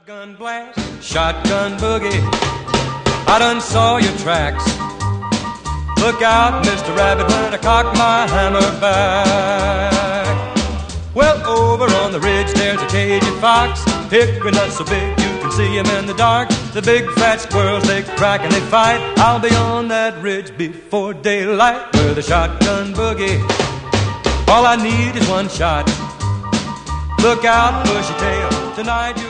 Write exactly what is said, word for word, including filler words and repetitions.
Shotgun blast, shotgun boogie, I done saw your tracks. Look out, Mister Rabbit, when I cock my hammer back. Well, over on the ridge there's a Cajun fox, hickory nuts so big you can see him in the dark. The big fat squirrels, they crack and they fight. I'll be on that ridge before daylight with a shotgun boogie. All I need is one shot. Look out, bushy tail, tonight you